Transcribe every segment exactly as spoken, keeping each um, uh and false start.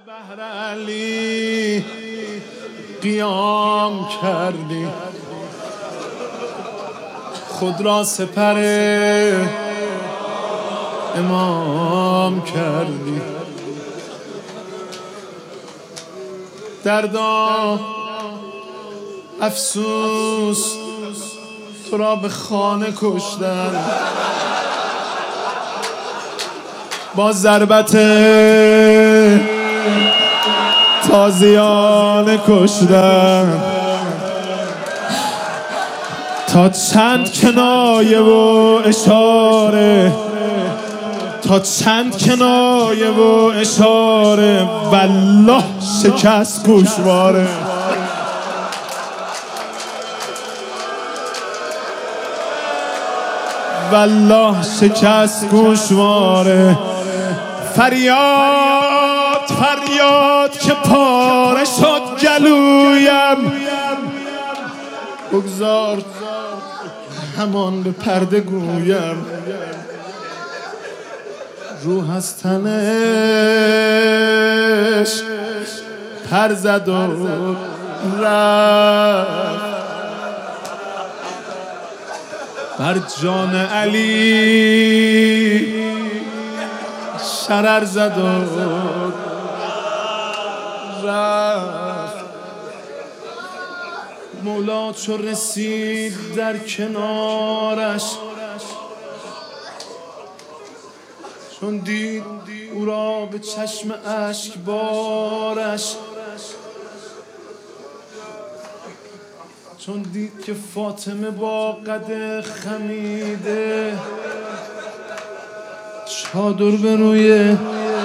بهر علی قیام کردی، خود را سپر امام کردی. دردا افسوس تو را به خانه کشتن، با ضربت تازیانه کشتن. تا چند کنایه و اشاره، تا چند کنایه و اشاره، والله شکست گوشواره. والله شکست گوشواره. فریاد فریاد که پاره شد گلویم، بگذار همان به پرده گویم. روح از تنش پر زد و رفت، بر جان علی شرر زد و رفت. مولا چو رسید در کنارش، چون دید او را به چشم اشک بارش، چون دید که فاطمه با قد خمیده چادر به روی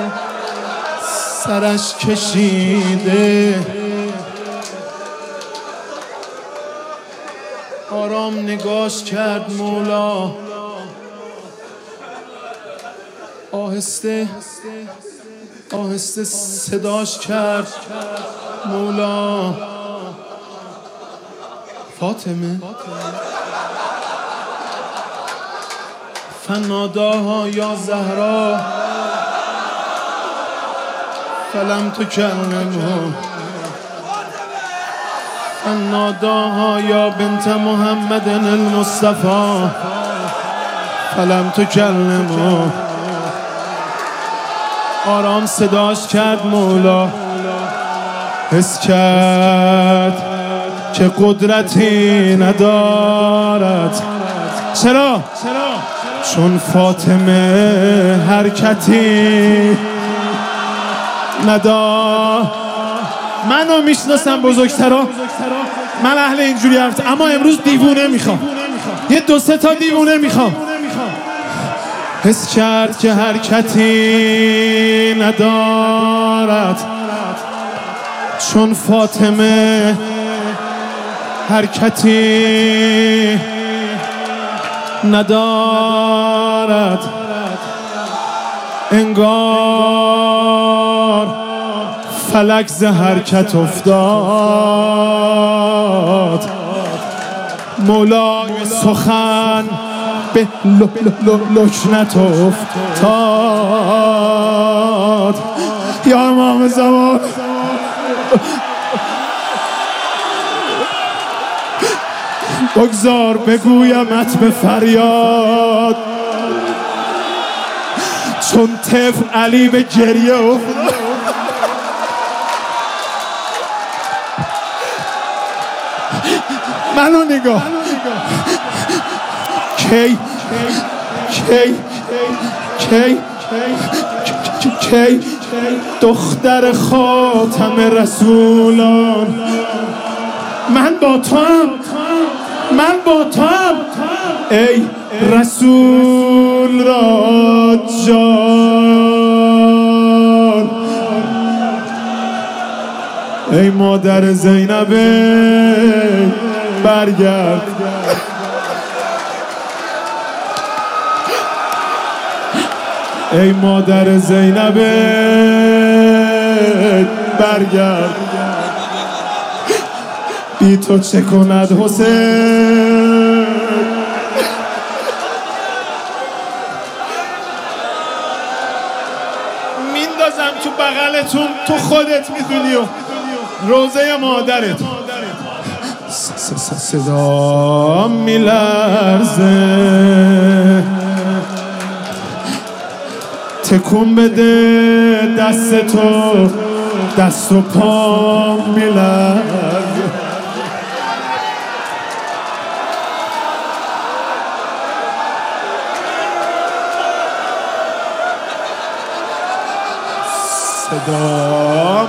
سرش کشیده، آرام نگاش کرد مولا، آهسته آهسته صداش کرد مولا. فاطمه فناداها یا زهرا فلم تکلمه، فناداها یا بنت محمد المصطفى فلم تکلمه. آرام صداش کرد مولا، حس کرد که قدرتی ندارد. چرا؟ چون فاطمه حرکتی ندارد. منو میشناسم بزرگترا، من اهل اینجوری حرف، اما امروز دیوونه میخوام، یه دو سه تا دیوونه میخوام. حس کرد که حرکتی ندارد، چون فاطمه حرکتی ندارد. انگار فلک ز حرکت افتاد. مولای سخن به لکنت افتاد. یا امام زمان، بگذار بگویمت به فریاد، چون طفل علی به گریه افتاد. منو نگاه، کی کی کی کی دختر خاتم رسولان، من با تو هم، من با تو هم، ای رسول را جان، ای مادر زینب برگرد. ای مادر زینب برگرد. بی تو چه کند حسین؟ میندازم تو بغل همتون تو خودت میدونی و روزه مادرت صدا میلرزه تکون بده دست تو دست و پا میلرزه صدا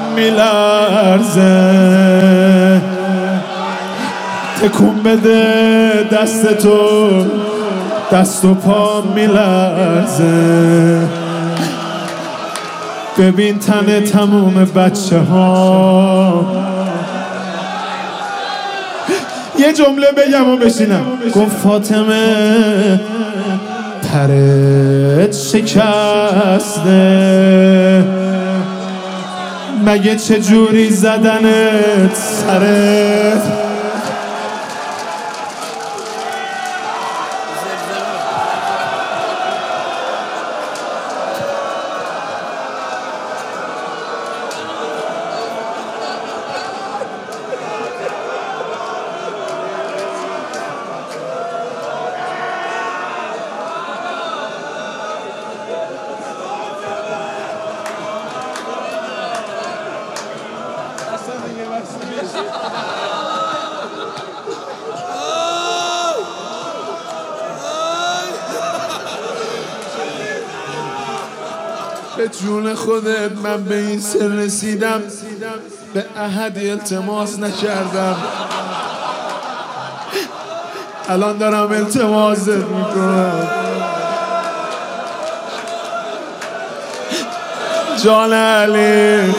میلرزه تکون بده دست تو دست و پا میلرزه ببین تن تموم بچه ها یه جمله بگم و بشینم گفت فاطمه پرت شکسته مگه چه جوری زدنت سرت به جون خودت من به این سر رسیدم به احدی التماس نکردم الان دارم التماست میکنم جان علی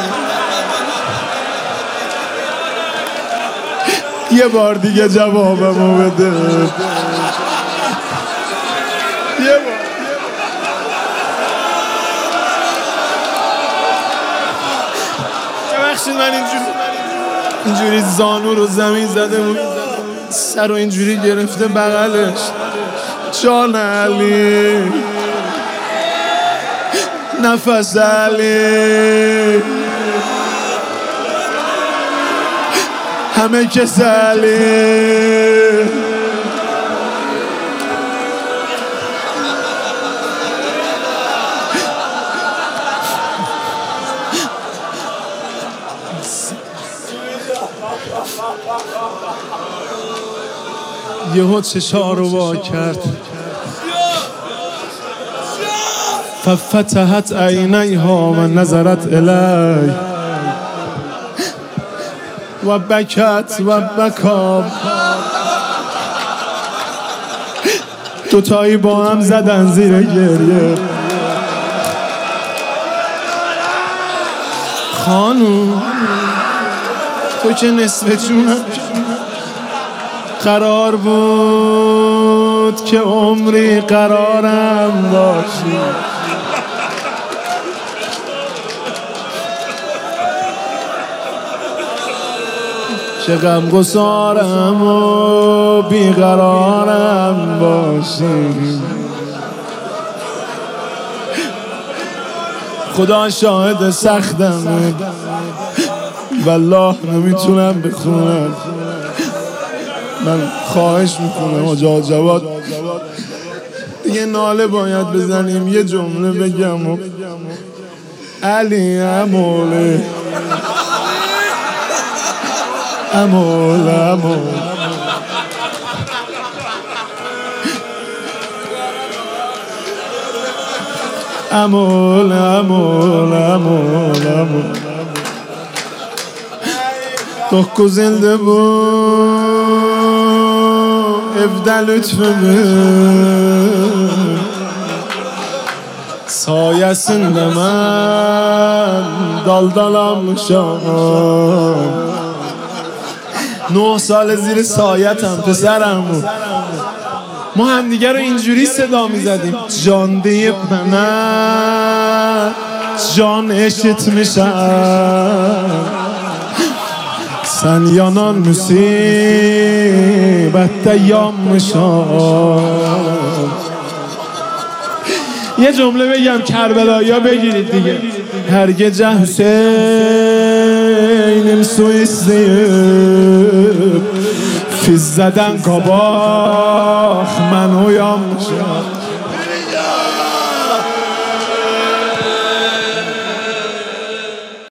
یه بار دیگه جوابمو بده یه بار ببخشید من اینجوری اینجوری زانو رو زمین زده بود سر رو اینجوری گرفته بغلش جان علی نفس علی همه کس علی یهو چشا رو وا کرد ففتحت عینیها و نظرت الی و بکت و بکا دوتایی با هم زدن زیر گریه خانوم تو که نصف جونم قرار بود که عمری قرارم باشی چه غم گسارم و بیقرارم باشی خدا شاهد سختم والله نمیتونم بخونم من خواهش میکنم آجا جواد دیگه ناله باید بزنیم یه جمله بگم و علی اموله امول امول امول امول امول امول Dokuz elde bu evde lütfümün sayesinde ben daldalamışam نه سال زیر سایتم پسرم ما هم دیگه رو اینجوری صدا میزدیم جان دیب من جان عشقت میشم sen yanan musibette yanmışam یه جمله بگم کربلایی ها بگیرید دیگه Her gece Hüseyin'im su isteyip Fizzeden kabak ben uyanmışım.